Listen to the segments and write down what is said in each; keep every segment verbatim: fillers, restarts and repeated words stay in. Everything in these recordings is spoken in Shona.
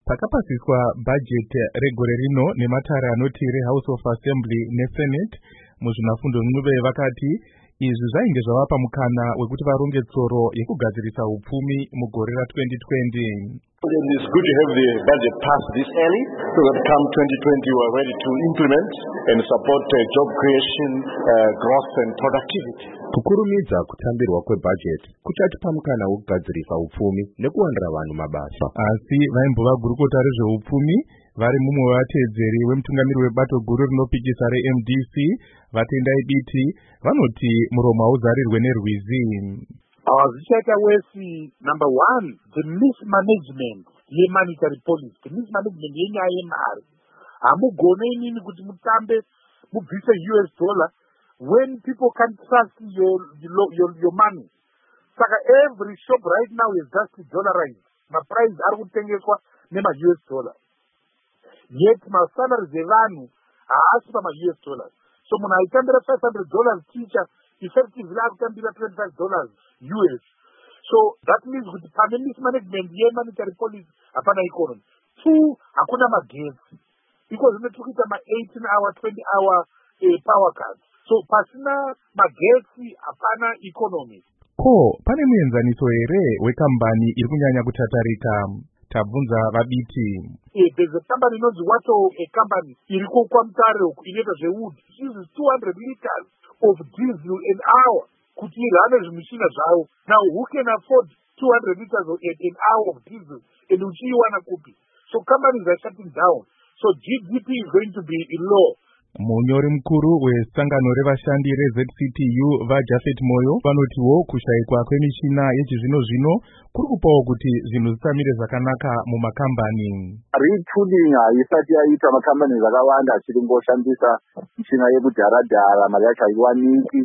Pakapasiswa budget regore rino nematare anoti reHouse of Assembly neSenate, muzvinafundo zvinove vakati izvi zvainge zvavapa mukana wekuti varonge tsoro yekugadzirisa upfumi mugore ra-twenty twenty. It's good to have the budget passed this early so that come twenty twenty we are ready to implement and support uh, job creation, uh, growth and productivity. Kukurumidza kutambirwa kwebudget kuchatipa mukana wekugadzirisa upfumi nekuwanira vanhu mabasa. Asi vaimbova gurukota rezveupfumi vari mumwe wevateedzeri wemutungamiri webato guru rinopikisa reM D C Vatendai Biti vanoti muromo hauzarirwe nerwizi. Zvichaita wesi number one, the mismanagement yemonetary policy, the mismanagement yenyaya yemari. Hamugone inini kuti mutambe mubvise U S dollar when people can't trust your your your money. Saka every shop right now is just dollarized. Ma price ari kutengeswa nema U S dollar. Yet ma salaries evanhu haasi pama U S dollars. So munhu aitambira five hundred dollars teacher effectively akutambira twenty-five dollars U S. So that means kuti pane mismanagement yemonetary policy hapana economy. Two, hakuna magetsi. Because zinotukuita ma eighteen hour, twenty hour eh, power cuts. So pasina magetsi hapana economy. Ko pane muenzaniso here wekambani iri kunyanya kutatarika? Tabvunza Vabiti. Yeah, there's a company inonzi Wato, a company iriko kwaMutare inoita zvewood. It uses two hundred liters of diesel an hour kuti irane zvimishina zvavo. Now who can afford two hundred liters of an hour of diesel and uchiiwana kupi? So companies are shutting down. So G D P is going to be low. Munyori mukuru wesangano revashandi reZ C T U vaJafet Moyo vanotiwo kushaikwa kwemishina yechizvino zvino kuri kupawo kuti zvinhu zvisamire zvakanaka mumakambani. Retooling haisati yaita makambani akawanda achiri ngoshandisa mishina yekudhara-dhara, mari yacho haiwaniki.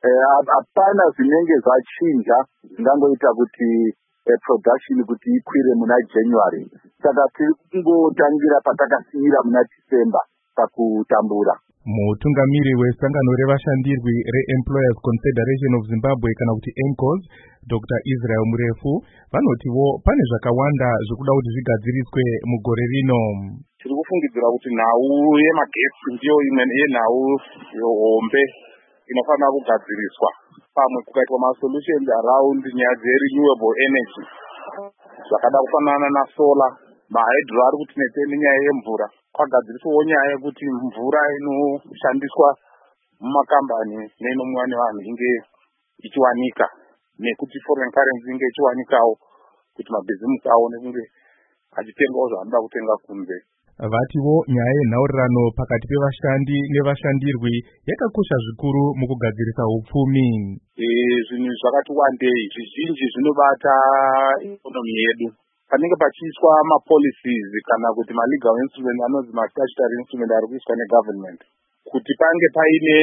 Hapana zvinenge zvachinja zvingangoita kuti production kuti ikwire muna January. Saka tiri kungotangira patakasiyira muna December pakutambura. Mutungamiri wesangano revashandirwi reEmployers Confederation of Zimbabwe kana kuti E N C O S, Doctor Israel Murefu, vanotiwo pane zvakawanda zvokuda kuti zvigadziriswe mugore rino. Tiri kufungidzira kuti nhau yemagetsi ndiyo imwe yenhau yehombe inofanira kugadziriswa. Pamwe kukaitwa masolutions around nyaya dzerenewable energy zvakada kufanana nasolar, mahydro ari kutinetse nenyaya yemvura. Kwagadziriswawo nyaya yekuti mvura inoshandiswa mumakambani neinomwiwa nevanhu inge ichiwanika, nekuti foreign currency inge ichiwanikawo kuti mabhizimusi aone kunge achitengawo zvanoda kutenga kunze. Vatiwo nyaya yenhaurirano pakati pevashandi nevashandirwi yakakosha zvikuru mukugadzirisa upfumi. Eh, zvinhu zvakati wandei, zvizhinji zvinobata ikonomi yedu. Panenge pachiiswa ma-policies kana kuti ma-legal instrument anonzi ma-statutory instrument ari kuiswa negovernment, kuti pange paine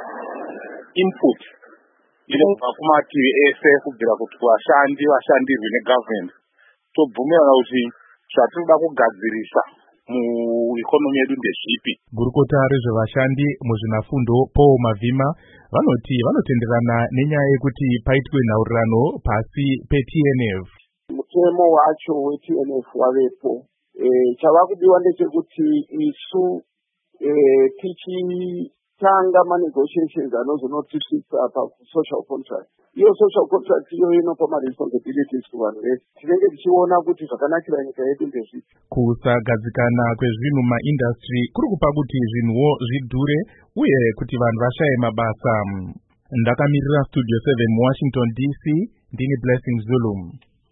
input inobva kumativi ese kubvira kuti vashandi vashandirwi negovernment tobvumirana kuti zvatinoda kugadzirisa muikonomi yedu ndezvipi. Gurukota rezvevashandi muzvinafundo Paul Mavhima vanoti vanotenderana nenyaya yekuti paitwe nhaurirano pasi pe-T N F. Mutemo wacho we-T N F wavepo. Eh, chava kudiwa ndechekuti isu eh, tichitanga ma-negotiations anozonotisvitsa pa-social contract. Iyo social contract iyo inopa ma-responsibilities kuvanhu vese. Tinenge tichiona kuti zvakanakira nyika yedu ndezvipi. Kusagadzikana kwezvinhu maindustry kuri kupa kuti zvinhuwo zvidhure uye kuti vanhu vashaye mabasa. Ndakamirira Studio seven muWashington D C, ndini Blessing Zulu.